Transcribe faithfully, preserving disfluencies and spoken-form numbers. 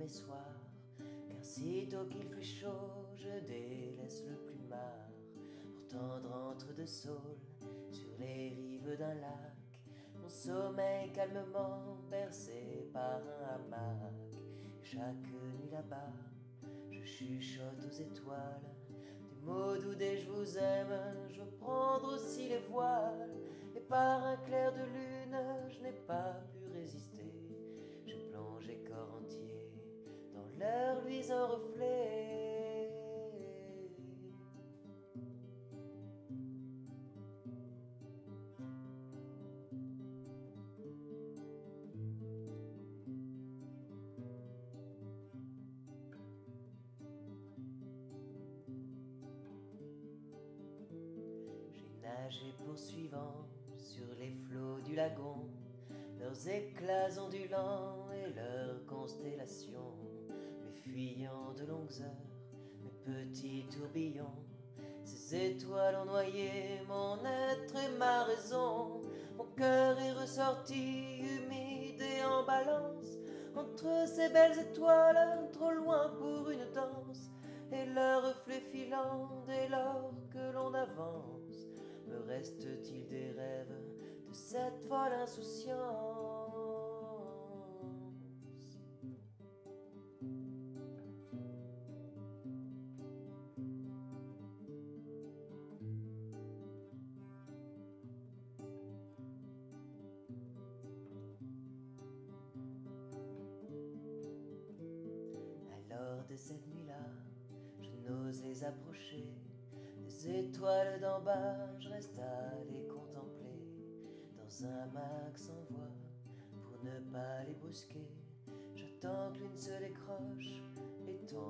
mes soirs, car sitôt qu'il fait chaud, je délaisse le plumard pour tendre entre deux saules sur les rives d'un lac. Mon sommeil calmement bercé par un hamac. Et chaque nuit là-bas, je chuchote aux étoiles des mots doux, des je vous aime. Je veux prendre aussi les voiles, et par un clair de lune, je n'ai pas pu résister. J'ai plongé corps entier dans leur luisant reflet. Nager poursuivant sur les flots du lagon, leurs éclats ondulants et leurs constellations, mais fuyant de longues heures, mes petits tourbillons. Ces étoiles ont noyé mon être et ma raison. Mon cœur est ressorti humide et en balance entre ces belles étoiles, trop loin pour une danse, et leurs reflets filants dès lors que l'on avance. Me reste-t-il des rêves de cette folle insouciance? Alors de cette nuit-là, je n'ose les approcher. Les étoiles d'en bas, je reste à les contempler. Dans un hamac sans voix, pour ne pas les brusquer, j'attends que l'une se décroche et tombe